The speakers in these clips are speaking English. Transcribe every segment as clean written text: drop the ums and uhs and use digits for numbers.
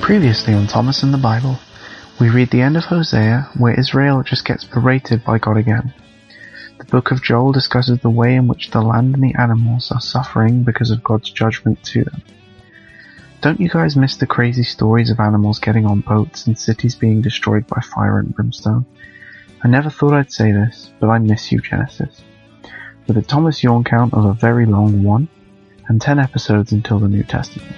Previously on Thomas and the Bible, we read the end of Hosea, where Israel just gets berated by God again. The book of Joel discusses the way in which the land and the animals are suffering because of God's judgment to them. Don't you guys miss the crazy stories of animals getting on boats and cities being destroyed by fire and brimstone? I never thought I'd say this, but I miss you, Genesis. With a Thomas yawn count of a very long 1 and 10 episodes until the New Testament.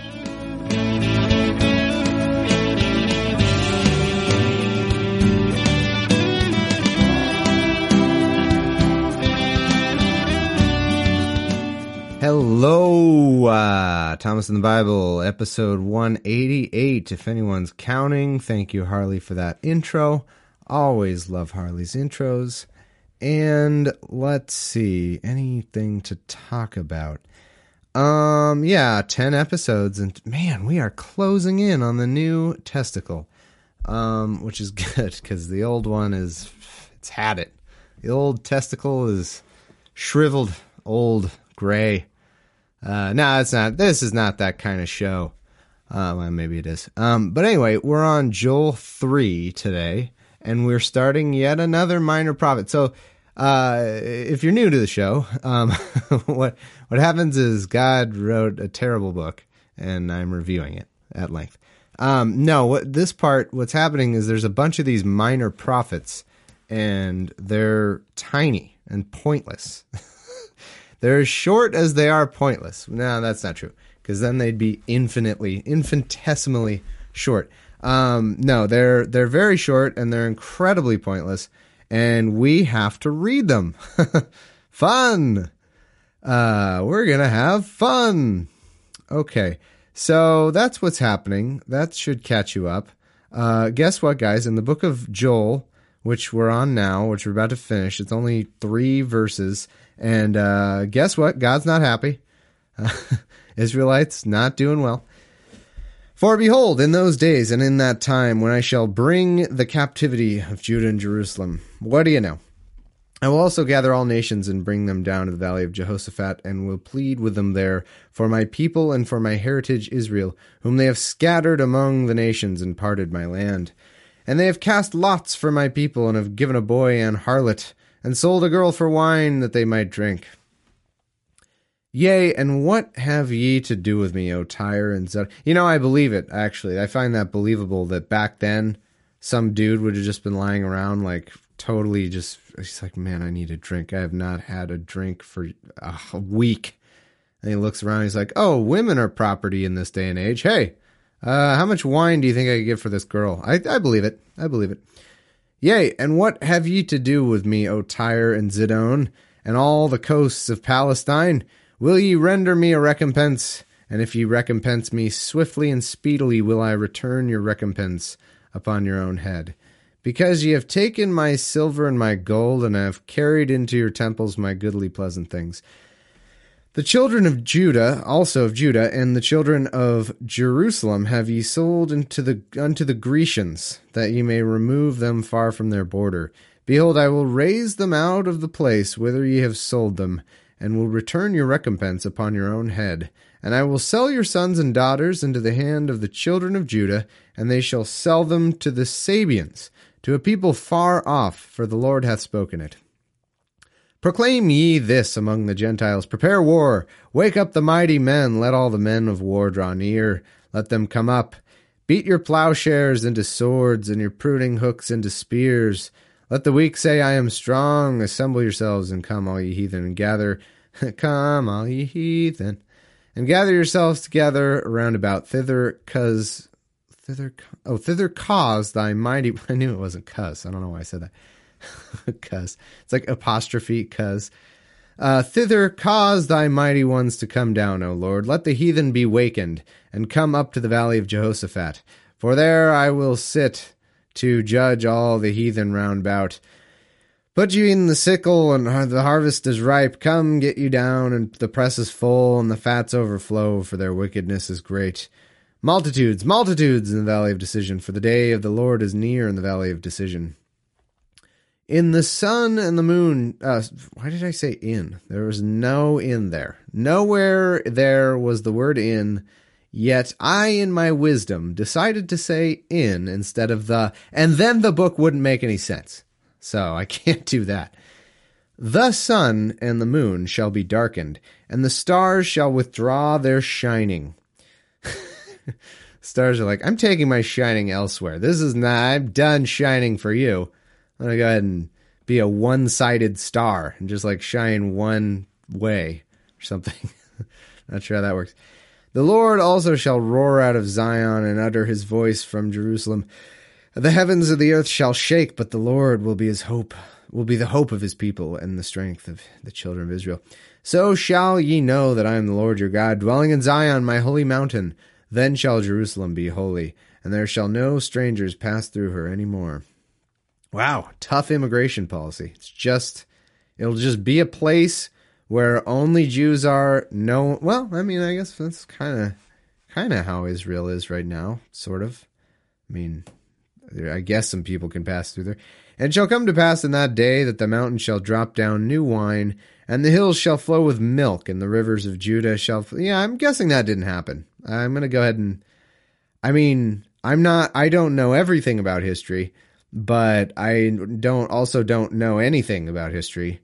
Hello, Thomas and the Bible, episode 188, if anyone's counting. Thank you, Harley, for that intro. Always love Harley's intros. And let's see, anything to talk about? 10 episodes, and man, we are closing in on the new testicle, which is good, because the old one it's had it. The old testicle is shriveled, old, gray. No, it's not. This is not that kind of show. Well, maybe it is. But anyway, we're on Joel 3 today, and we're starting yet another minor prophet. So, if you're new to the show, what happens is God wrote a terrible book, and I'm reviewing it at length. What's happening is there's a bunch of these minor prophets, and they're tiny and pointless. They're as short as they are pointless. No, that's not true, because then they'd be infinitesimally short. They're very short, and they're incredibly pointless, and we have to read them. Fun! We're going to have fun! Okay, so that's what's happening. That should catch you up. Guess what, guys? In the book of Joel, which we're on now, which we're about to finish, it's only 3 verses. And guess what? God's not happy. Israelites not doing well. For behold, in those days and in that time when I shall bring the captivity of Judah and Jerusalem, what do you know? I will also gather all nations and bring them down to the valley of Jehoshaphat, and will plead with them there for my people and for my heritage Israel, whom they have scattered among the nations and parted my land. And they have cast lots for my people, and have given a boy an harlot, and sold a girl for wine that they might drink. Yea, and what have ye to do with me, O Tyre and Zidon? You know, I believe it, actually. I find that believable that back then, some dude would have just been lying around, like, totally just, he's like, man, I need a drink. I have not had a drink for a week. And he looks around, he's like, oh, women are property in this day and age. Hey, how much wine do you think I could get for this girl? I believe it. I believe it. Yea, and what have ye to do with me, O Tyre and Zidon, and all the coasts of Palestine? Will ye render me a recompense? And if ye recompense me swiftly and speedily, will I return your recompense upon your own head. Because ye have taken my silver and my gold, and have carried into your temples my goodly pleasant things. The children of Judah, also of Judah, and the children of Jerusalem have ye sold unto the Grecians, that ye may remove them far from their border. Behold, I will raise them out of the place whither ye have sold them, and will return your recompense upon your own head. And I will sell your sons and daughters into the hand of the children of Judah, and they shall sell them to the Sabeans, to a people far off, for the Lord hath spoken it. Proclaim ye this among the Gentiles, prepare war, wake up the mighty men, let all the men of war draw near, let them come up. Beat your plowshares into swords, and your pruning hooks into spears. Let the weak say, I am strong, assemble yourselves, and come all ye heathen, and gather, come all ye heathen, and gather yourselves together round about thither cause thy mighty, I knew it wasn't cause, I don't know why I said that. Cuz. It's like apostrophe, cuz. Thither cause thy mighty ones to come down, O Lord. Let the heathen be wakened, and come up to the valley of Jehoshaphat. For there I will sit to judge all the heathen round about. Put you in the sickle, and the harvest is ripe. Come, get you down, and the press is full, and the fats overflow, for their wickedness is great. Multitudes, multitudes in the valley of decision, for the day of the Lord is near in the valley of decision. In the sun and the moon, why did I say in? There was no in there. Nowhere there was the word in Yet I, in my wisdom, decided to say in instead of the, and then the book wouldn't make any sense. So I can't do that. The sun and the moon shall be darkened, and the stars shall withdraw their shining. Stars are like, I'm taking my shining elsewhere. This is not, I'm done shining for you. I'm going to go ahead and be a one-sided star and just like shine one way or something. Not sure how that works. The Lord also shall roar out of Zion and utter his voice from Jerusalem. The heavens of the earth shall shake, but the Lord will be his hope, will be the hope of his people and the strength of the children of Israel. So shall ye know that I am the Lord your God, dwelling in Zion, my holy mountain. Then shall Jerusalem be holy, and there shall no strangers pass through her any more. Wow, tough immigration policy. It'll just be a place where only Jews are. No, well, I mean, I guess that's kind of how Israel is right now, sort of. I mean, I guess some people can pass through there. And it shall come to pass in that day that the mountains shall drop down new wine, and the hills shall flow with milk, and the rivers of Judah shall... Yeah, I'm guessing that didn't happen. I'm going to go ahead and... I mean, I don't know everything about history, but I don't know anything about history.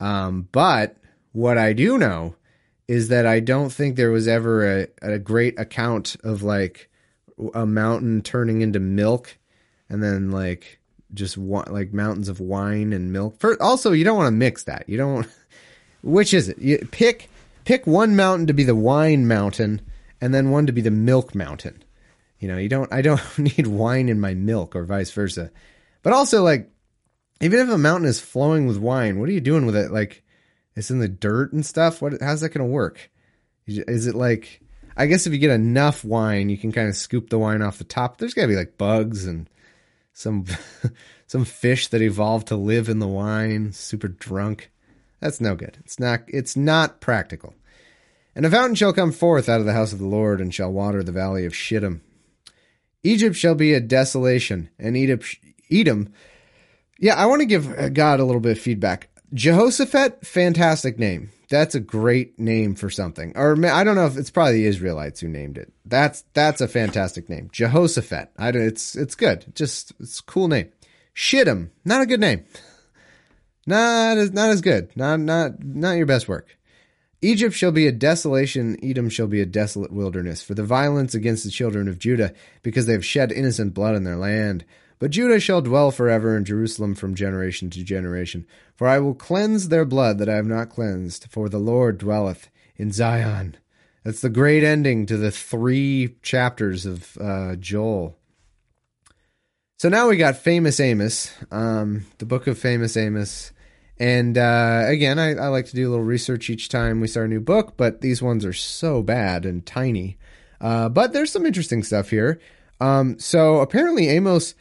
But what I do know is that I don't think there was ever a great account of like a mountain turning into milk and then like just like mountains of wine and milk. Also, you don't want to mix that. You don't. Which is it? You pick one mountain to be the wine mountain and then one to be the milk mountain. You know, I don't need wine in my milk or vice versa. But also, like, even if a mountain is flowing with wine, what are you doing with it? Like, it's in the dirt and stuff. How's that going to work? Is it like, I guess if you get enough wine, you can kind of scoop the wine off the top. There's got to be like bugs and some fish that evolved to live in the wine, super drunk. That's no good. It's not practical. And a fountain shall come forth out of the house of the Lord and shall water the valley of Shittim. Egypt shall be a desolation, and Edom. Yeah, I want to give God a little bit of feedback. Jehoshaphat, fantastic name. That's a great name for something. Or I don't know if it's probably the Israelites who named it. That's a fantastic name. Jehoshaphat. It's good. It's a cool name. Shittim, not a good name. Not as good. Not your best work. Egypt shall be a desolation, Edom shall be a desolate wilderness, for the violence against the children of Judah, because they have shed innocent blood in their land. But Judah shall dwell forever in Jerusalem from generation to generation. For I will cleanse their blood that I have not cleansed, for the Lord dwelleth in Zion. That's the great ending to the 3 chapters of Joel. So now we got Famous Amos, the book of Famous Amos. And again, I like to do a little research each time we start a new book, but these ones are so bad and tiny. But there's some interesting stuff here. So apparently Amos,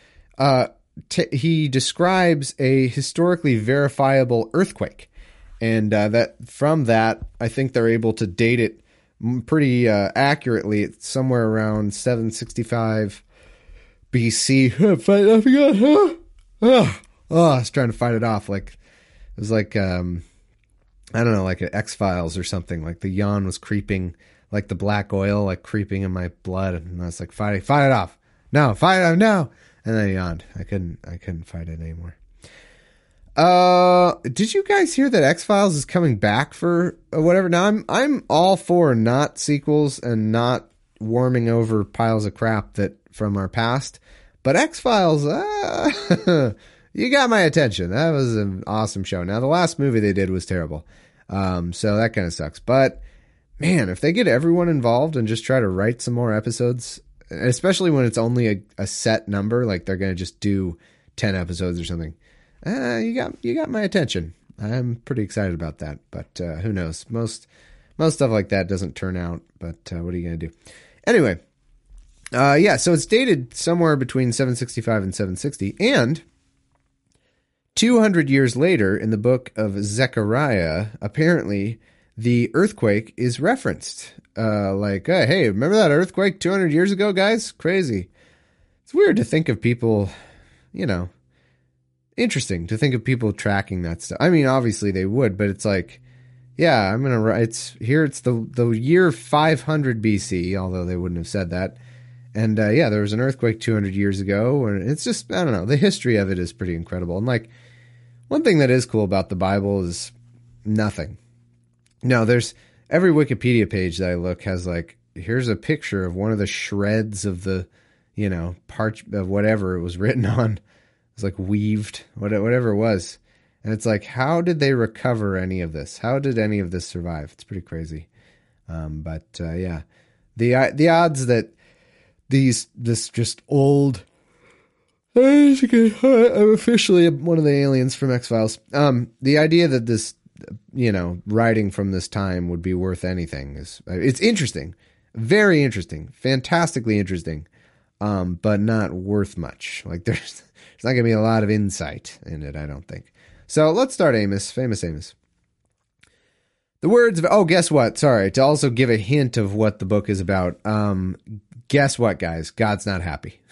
he describes a historically verifiable earthquake. And that from that, I think they're able to date it pretty accurately. It's somewhere around 765 BC. I forgot. I was trying to fight it off. Like, it was like, I don't know, like an X-Files or something. Like the yawn was creeping, like the black oil, like creeping in my blood. And I was like, fight it off. No, fight it off, no. And then I yawned. I couldn't fight it anymore. Did you guys hear that X-Files is coming back for whatever? Now I'm all for not sequels and not warming over piles of crap that from our past, but X-Files, you got my attention. That was an awesome show. Now, the last movie they did was terrible. So that kind of sucks. But, man, if they get everyone involved and just try to write some more episodes, especially when it's only a set number, like they're going to just do 10 episodes or something, you got my attention. I'm pretty excited about that. But who knows? Most stuff like that doesn't turn out. But what are you going to do? Anyway, so it's dated somewhere between 765 and 760. And 200 years later, in the book of Zechariah, apparently the earthquake is referenced. Hey, remember that earthquake 200 years ago, guys? Crazy. It's weird to think of people, interesting to think of people tracking that stuff. I mean, obviously they would, but it's like, Yeah, I'm gonna write. It's here. It's the year 500 BC, although they wouldn't have said that. And yeah, there was an earthquake 200 years ago, and it's just, I don't know. The history of it is pretty incredible. And like, one thing that is cool about the Bible is nothing. No, there's every Wikipedia page that I look has like, here's a picture of one of the shreds of the, part of whatever it was written on. It's like weaved, whatever it was. And it's like, how did they recover any of this? How did any of this survive? It's pretty crazy. But yeah, the odds that this just old, I'm officially one of the aliens from X-Files. The idea that this, writing from this time would be worth anything it's interesting, very interesting, fantastically interesting, but not worth much. Like there's not going to be a lot of insight in it, I don't think. So let's start Amos, famous Amos. The words of, guess what? Sorry, to also give a hint of what the book is about. Guess what, guys? God's not happy.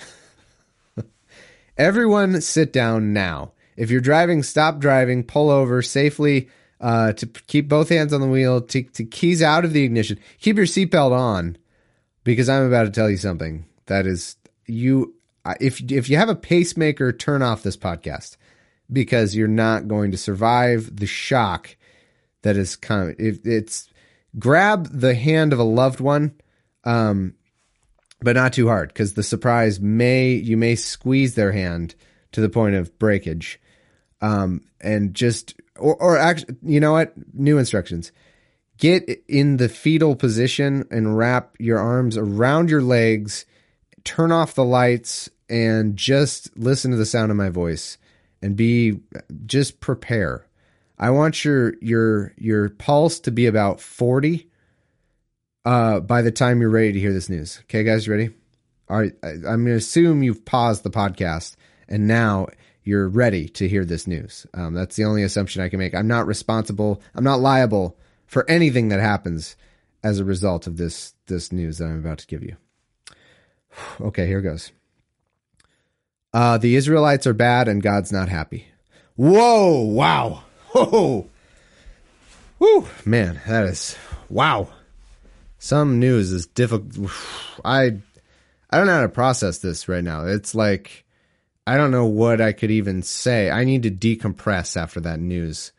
Everyone sit down now. If you're driving, stop driving, pull over safely, to keep both hands on the wheel, to keys out of the ignition. Keep your seatbelt on, because I'm about to tell you something that is, if you have a pacemaker, turn off this podcast, because you're not going to survive the shock that is coming. It's grab the hand of a loved one, but not too hard, because the surprise you may squeeze their hand to the point of breakage. And just, or actually, you know what? New instructions. Get in the fetal position and wrap your arms around your legs, turn off the lights, and just listen to the sound of my voice, and just prepare. I want your pulse to be about 40 by the time you're ready to hear this news. Okay, guys, ready? All right, I'm going to assume you've paused the podcast and now you're ready to hear this news. That's the only assumption I can make. I'm not responsible. I'm not liable for anything that happens as a result of this news that I'm about to give you. Okay, here goes. The Israelites are bad and God's not happy. Whoa, wow. Whoa. Whew, man, that is, wow. Some news is difficult. I don't know how to process this right now. It's like, I don't know what I could even say. I need to decompress after that news.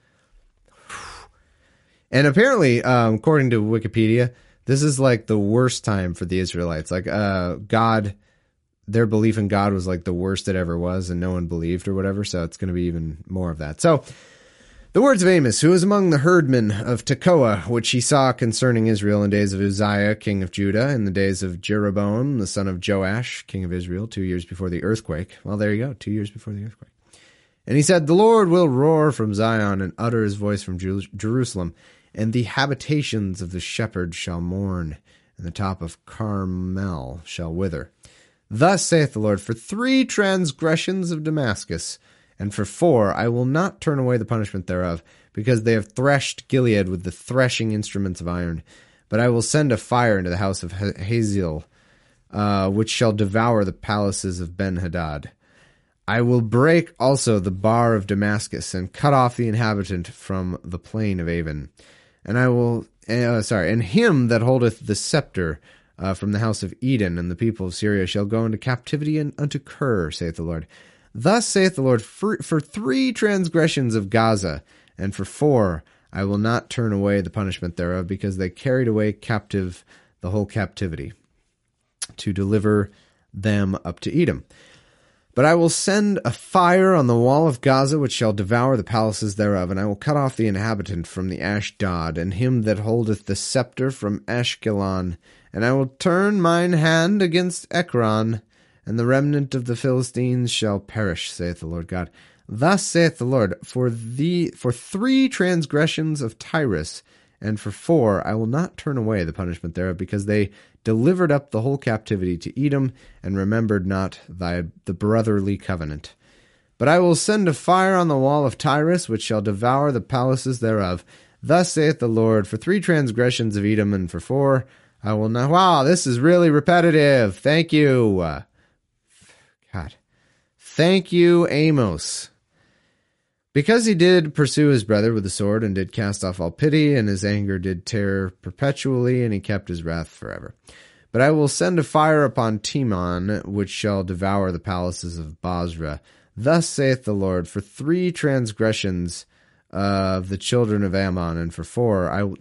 And apparently, according to Wikipedia, this is like the worst time for the Israelites. Like, God, their belief in God was like the worst it ever was, and no one believed or whatever. So it's going to be even more of that. So, the words of Amos, who was among the herdmen of Tekoa, which he saw concerning Israel in days of Uzziah, king of Judah, in the days of Jeroboam, the son of Joash, king of Israel, 2 years before the earthquake. Well, there you go, 2 years before the earthquake. And he said, the Lord will roar from Zion and utter his voice from Jerusalem, and the habitations of the shepherds shall mourn, and the top of Carmel shall wither. Thus saith the Lord, for 3 transgressions of Damascus, and for 4, I will not turn away the punishment thereof, because they have threshed Gilead with the threshing instruments of iron. But I will send a fire into the house of Hazael, which shall devour the palaces of Ben-Hadad. I will break also the bar of Damascus, and cut off the inhabitant from the plain of Avon. And I will, and him that holdeth the scepter from the house of Eden, and the people of Syria shall go into captivity unto Kir, saith the Lord. Thus saith the Lord, for 3 transgressions of Gaza, and for 4, I will not turn away the punishment thereof, because they carried away captive the whole captivity, to deliver them up to Edom. But I will send a fire on the wall of Gaza, which shall devour the palaces thereof, and I will cut off the inhabitant from the Ashdod, and him that holdeth the scepter from Ashkelon, and I will turn mine hand against Ekron, and the remnant of the Philistines shall perish, saith the Lord God. Thus saith the Lord, for 3 transgressions of Tyrus, and for 4, I will not turn away the punishment thereof, because they delivered up the whole captivity to Edom, and remembered not the brotherly covenant. But I will send a fire on the wall of Tyrus, which shall devour the palaces thereof. Thus saith the Lord, for 3 transgressions of Edom, and for 4, I will not... Wow, this is really repetitive. Thank you. God. Thank you, Amos. Because he did pursue his brother with the sword, and did cast off all pity, and his anger did tear perpetually, and he kept his wrath forever. But I will send a fire upon Timon, which shall devour the palaces of Basra. Thus saith the Lord, for 3 transgressions of the children of Ammon, and for 4,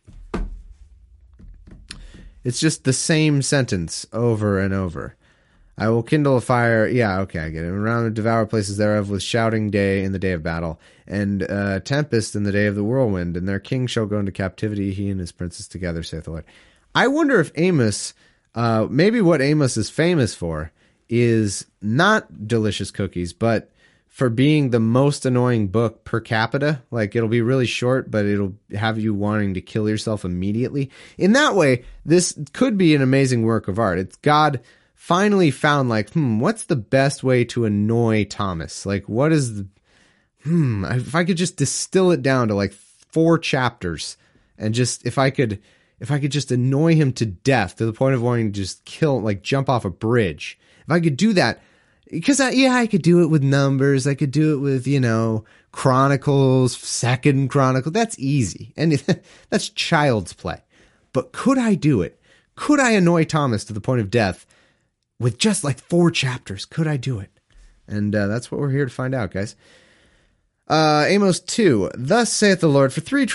it's just the same sentence over and over. I will kindle a fire. Yeah, okay, I get it. Around and devour places thereof with shouting day in the day of battle, and tempest in the day of the whirlwind, and their king shall go into captivity, he and his princes together, saith the Lord. I wonder if Amos, maybe what Amos is famous for is not delicious cookies, but for being the most annoying book per capita. Like, it'll be really short, but it'll have you wanting to kill yourself immediately. In that way, this could be an amazing work of art. It's God finally found, like, what's the best way to annoy Thomas? Like, what is the, if I could just distill it down to like 4 chapters, and just, if I could just annoy him to death to the point of wanting to just kill, like jump off a bridge. If I could do that, because I could do it with numbers. I could do it with, Chronicles, 2nd Chronicle. That's easy. And that's child's play. But could I do it? Could I annoy Thomas to the point of death with just like 4 chapters? Could I do it? And that's what we're here to find out, guys. Amos 2. Thus saith the Lord, for 3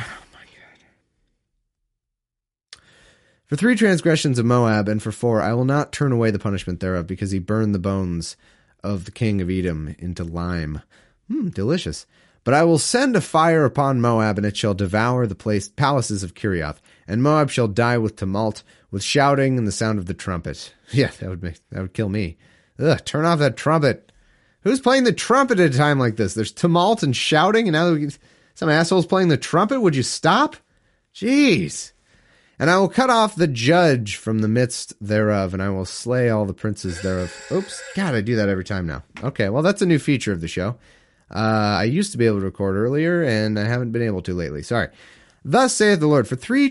transgressions of Moab, and for 4, I will not turn away the punishment thereof, because he burned the bones of the king of Edom into lime. Delicious. But I will send a fire upon Moab, and it shall devour the palaces of Kirioth, and Moab shall die with tumult, with shouting and the sound of the trumpet. Yeah, that would kill me. Ugh, turn off that trumpet. Who's playing the trumpet at a time like this? There's tumult and shouting, and now some asshole's playing the trumpet. Would you stop? Jeez. And I will cut off the judge from the midst thereof, and I will slay all the princes thereof. Oops. God, I do that every time now. Okay, well, that's a new feature of the show. I used to be able to record earlier, and I haven't been able to lately. Sorry. Thus saith the Lord, for 3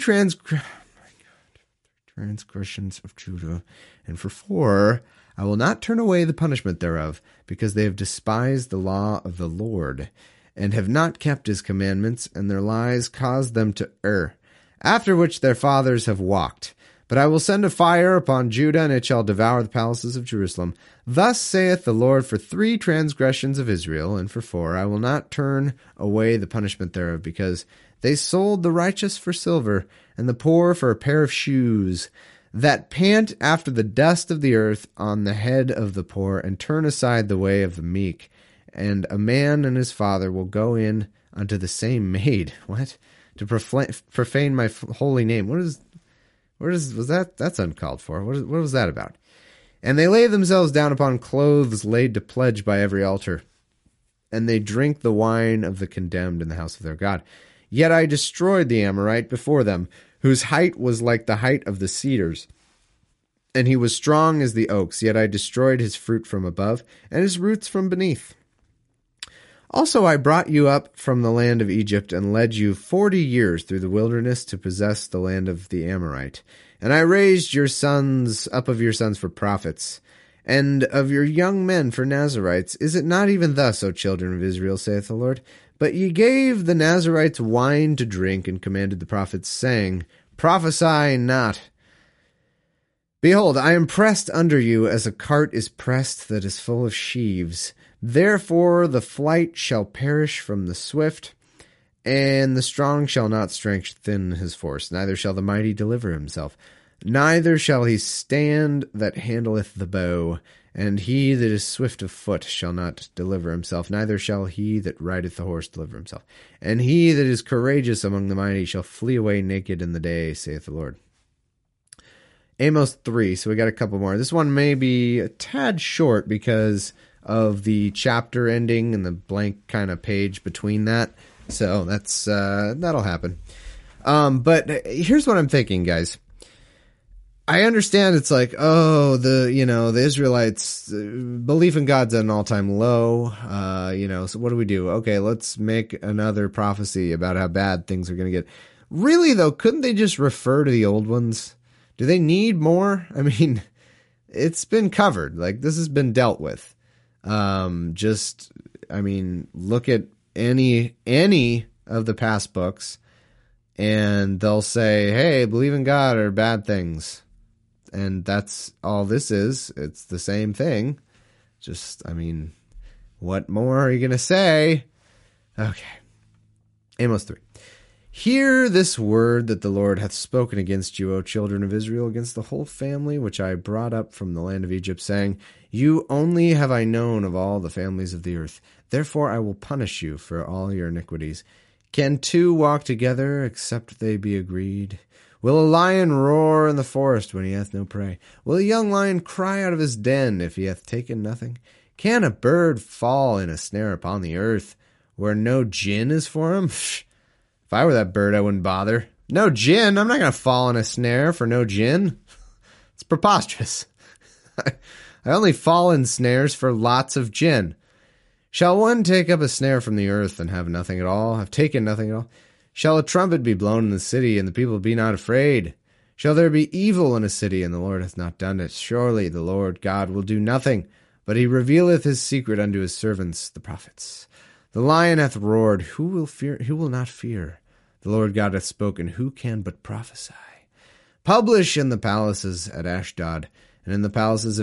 transgressions of Judah, and for 4, I will not turn away the punishment thereof, because they have despised the law of the Lord, and have not kept his commandments, and their lies caused them to err, after which their fathers have walked. But I will send a fire upon Judah, and it shall devour the palaces of Jerusalem. Thus saith the Lord, for 3 transgressions of Israel, and for 4, I will not turn away the punishment thereof, because they sold the righteous for silver, and the poor for a pair of shoes, that pant after the dust of the earth on the head of the poor, and turn aside the way of the meek. And a man and his father will go in unto the same maid. What? To profane my holy name. Was that? That's uncalled for. What was that about? And they lay themselves down upon clothes laid to pledge by every altar, and they drink the wine of the condemned in the house of their God. Yet I destroyed the Amorite before them, whose height was like the height of the cedars, and he was strong as the oaks. Yet I destroyed his fruit from above, and his roots from beneath. Also I brought you up from the land of Egypt, and led you 40 years through the wilderness to possess the land of the Amorite. And I raised your sons up of your sons for prophets, and of your young men for Nazarites. Is it not even thus, O children of Israel, saith the Lord? But ye gave the Nazarites wine to drink, and commanded the prophets, saying, Prophesy not. Behold, I am pressed under you as a cart is pressed that is full of sheaves. Therefore the flight shall perish from the swift, and the strong shall not strengthen his force, neither shall the mighty deliver himself. Neither shall he stand that handleth the bow, and he that is swift of foot shall not deliver himself, neither shall he that rideth the horse deliver himself. And he that is courageous among the mighty shall flee away naked in the day, saith the Lord. Amos 3, so we got a couple more. This one may be a tad short because of the chapter ending and the blank kind of page between that. So that's that'll happen. But here's what I'm thinking, guys. I understand it's like, the Israelites' belief in God's at an all-time low. So what do? Okay, let's make another prophecy about how bad things are going to get. Really, though, couldn't they just refer to the old ones? Do they need more? I mean, it's been covered. Like, this has been dealt with. Look at any of the past books, and they'll say, hey, believe in God are bad things. And that's all this is. It's the same thing. Just, I mean, what more are you going to say? Okay. Amos 3. Hear this word that the Lord hath spoken against you, O children of Israel, against the whole family which I brought up from the land of Egypt, saying, you only have I known of all the families of the earth. Therefore I will punish you for all your iniquities. Can two walk together except they be agreed? Will a lion roar in the forest when he hath no prey? Will a young lion cry out of his den if he hath taken nothing? Can a bird fall in a snare upon the earth where no gin is for him? If I were that bird, I wouldn't bother. No gin? I'm not going to fall in a snare for no gin. It's preposterous. I only fall in snares for lots of gin. Shall one take up a snare from the earth and have nothing at all, have taken nothing at all? Shall a trumpet be blown in the city, and the people be not afraid? Shall there be evil in a city, and the Lord hath not done it? Surely the Lord God will do nothing, but he revealeth his secret unto his servants, the prophets. The lion hath roared, who will fear? Who will not fear? The Lord God hath spoken, who can but prophesy? Publish in the palaces at Ashdod, and in the palaces in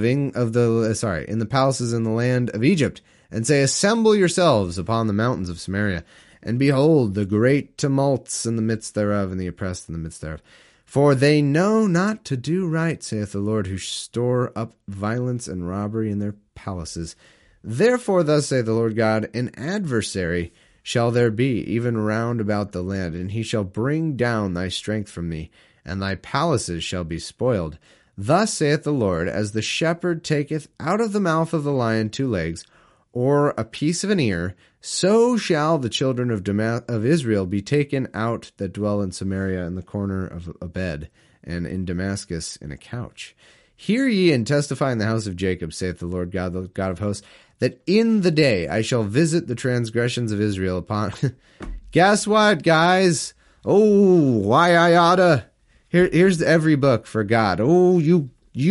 the palaces in the land of Egypt, and say, assemble yourselves upon the mountains of Samaria, and behold the great tumults in the midst thereof, and the oppressed in the midst thereof. For they know not to do right, saith the Lord, who store up violence and robbery in their palaces. Therefore thus saith the Lord God, an adversary shall there be, even round about the land, and he shall bring down thy strength from thee, and thy palaces shall be spoiled. Thus saith the Lord, as the shepherd taketh out of the mouth of the lion 2 legs, or a piece of an ear, so shall the children of Israel be taken out that dwell in Samaria in the corner of a bed, and in Damascus in a couch. Hear ye and testify in the house of Jacob, saith the Lord God, the God of hosts, that in the day I shall visit the transgressions of Israel upon... Guess what, guys? Oh, why I oughta... Here's every book for God. Oh, you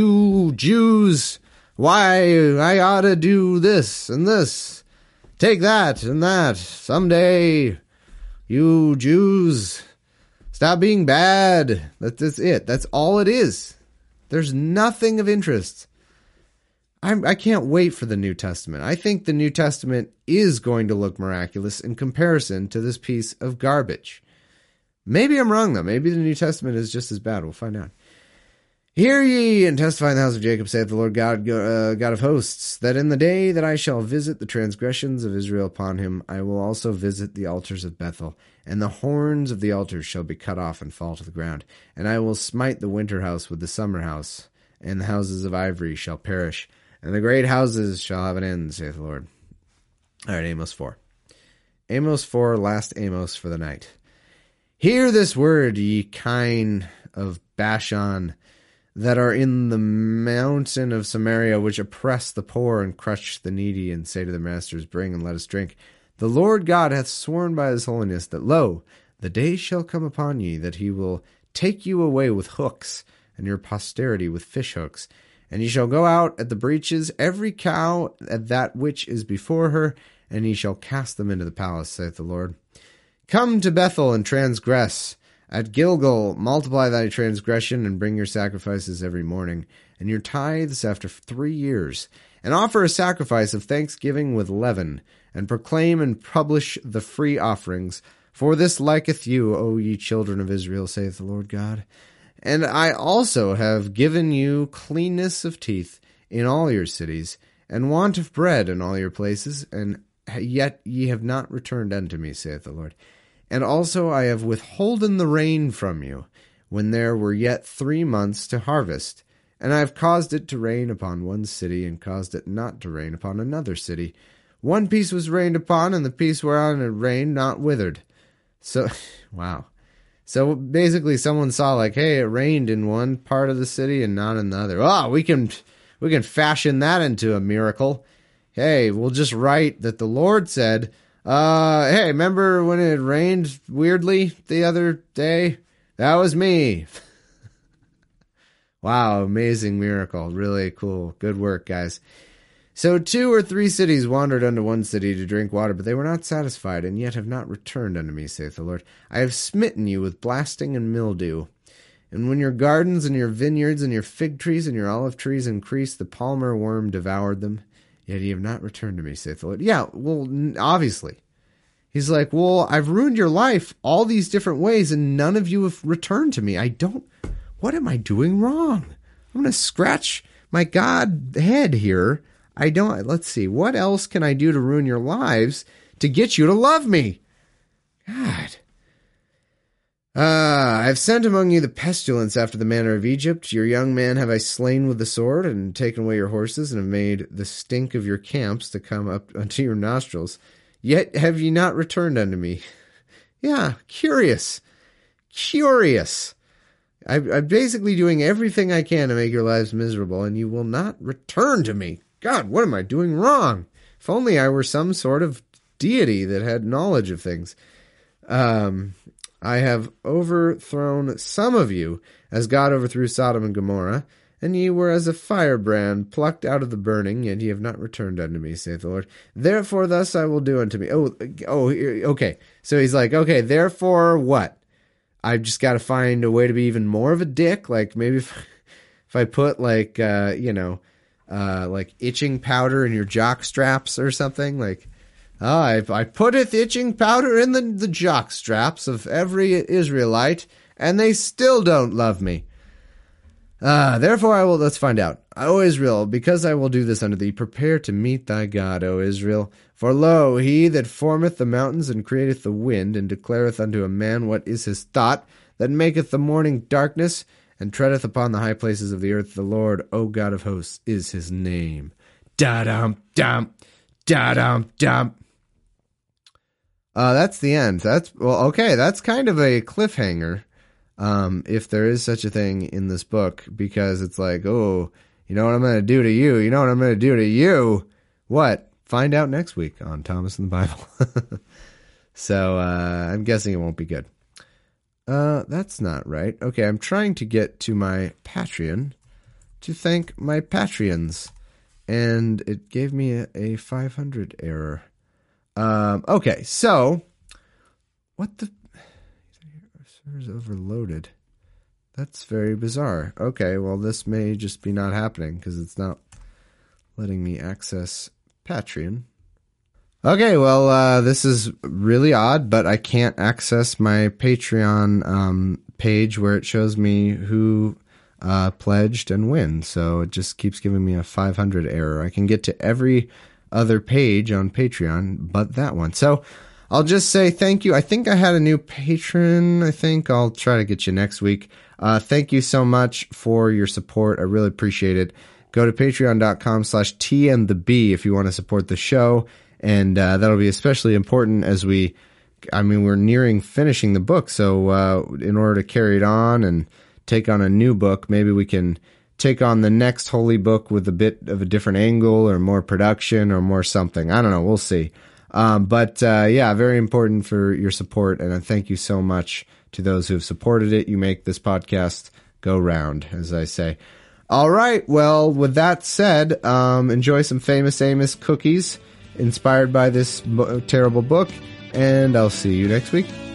Jews, why I oughta do this and this. Take that and that. Someday, you Jews, stop being bad. That's it. That's all it is. There's nothing of interest. I can't wait for the New Testament. I think the New Testament is going to look miraculous in comparison to this piece of garbage. Maybe I'm wrong, though. Maybe the New Testament is just as bad. We'll find out. Hear ye and testify in the house of Jacob, saith the Lord God, God of hosts, that in the day that I shall visit the transgressions of Israel upon him, I will also visit the altars of Bethel, and the horns of the altars shall be cut off and fall to the ground. And I will smite the winter house with the summer house, and the houses of ivory shall perish, and the great houses shall have an end, saith the Lord. All right, Amos 4. Amos 4, last Amos for the night. Hear this word, ye kine of Bashan, that are in the mountain of Samaria, which oppress the poor and crush the needy, and say to their masters, bring and let us drink. The Lord God hath sworn by his holiness that, lo, the day shall come upon ye that he will take you away with hooks, and your posterity with fish hooks. And ye shall go out at the breaches, every cow at that which is before her, and ye shall cast them into the palace, saith the Lord. Come to Bethel and transgress. At Gilgal multiply thy transgression, and bring your sacrifices every morning, and your tithes after 3 years. And offer a sacrifice of thanksgiving with leaven, and proclaim and publish the free offerings. For this liketh you, O ye children of Israel, saith the Lord God. And I also have given you cleanness of teeth in all your cities, and want of bread in all your places, and yet ye have not returned unto me, saith the Lord. And also I have withholden the rain from you, when there were yet 3 months to harvest. And I have caused it to rain upon one city, and caused it not to rain upon another city. One piece was rained upon, and the piece whereon it rained not withered. So, wow. So basically someone saw like, hey, it rained in one part of the city and not in the other. Oh, we can fashion that into a miracle. Hey, we'll just write that the Lord said, hey, remember when it rained weirdly the other day? That was me. Wow, amazing miracle. Really cool. Good work, guys. So 2 or 3 cities wandered unto one city to drink water, but they were not satisfied, and yet have not returned unto me, saith the Lord. I have smitten you with blasting and mildew. And when your gardens and your vineyards and your fig trees and your olive trees increased, the palmer worm devoured them. Yet ye have not returned to me, saith the Lord. Yeah, well, obviously. He's like, well, I've ruined your life all these different ways, and none of you have returned to me. What am I doing wrong? I'm going to scratch my God head here. Let's see, what else can I do to ruin your lives to get you to love me? God. I have sent among you the pestilence after the manner of Egypt. Your young man have I slain with the sword, and taken away your horses, and have made the stink of your camps to come up unto your nostrils. Yet have ye not returned unto me. Yeah, curious. I'm basically doing everything I can to make your lives miserable, and you will not return to me. God, what am I doing wrong? If only I were some sort of deity that had knowledge of things. I have overthrown some of you, as God overthrew Sodom and Gomorrah, and ye were as a firebrand plucked out of the burning, yet ye have not returned unto me, saith the Lord. Therefore thus I will do unto me. Okay. So he's like, okay, therefore what? I've just got to find a way to be even more of a dick. Like maybe if I put like itching powder in your jock straps or something, like, I putteth itching powder in the jock straps of every Israelite, and they still don't love me. Therefore let's find out. O Israel, because I will do this unto thee, prepare to meet thy God, O Israel. For lo, he that formeth the mountains and createth the wind, and declareth unto a man what is his thought, that maketh the morning darkness, and treadeth upon the high places of the earth, the Lord, O God of hosts, is his name. Da-dum-dum, da-dum-dum. That's the end. That's kind of a cliffhanger, if there is such a thing in this book, because it's like, oh, you know what I'm going to do to you? You know what I'm going to do to you? What? Find out next week on Thomas and the Bible. So, I'm guessing it won't be good. That's not right. Okay, I'm trying to get to my Patreon to thank my Patreons, and it gave me a 500 error. Okay, so what the server's overloaded. That's very bizarre. Okay, well, this may just be not happening because it's not letting me access Patreon. Okay, well, this is really odd, but I can't access my Patreon page where it shows me who pledged and when, so it just keeps giving me a 500 error. I can get to every other page on Patreon but that one. So I'll just say thank you. I think I had a new patron. I think I'll try to get you next week. Thank you so much for your support. I really appreciate it. Go to patreon.com/TandTheB if you want to support the show. And that'll be especially important as we're nearing finishing the book. So in order to carry it on and take on a new book, maybe we can take on the next holy book with a bit of a different angle or more production or more something. I don't know. We'll see. But very important for your support. And I thank you so much to those who have supported it. You make this podcast go round, as I say. All right. Well, with that said, enjoy some Famous Amos cookies inspired by this terrible book. And I'll see you next week.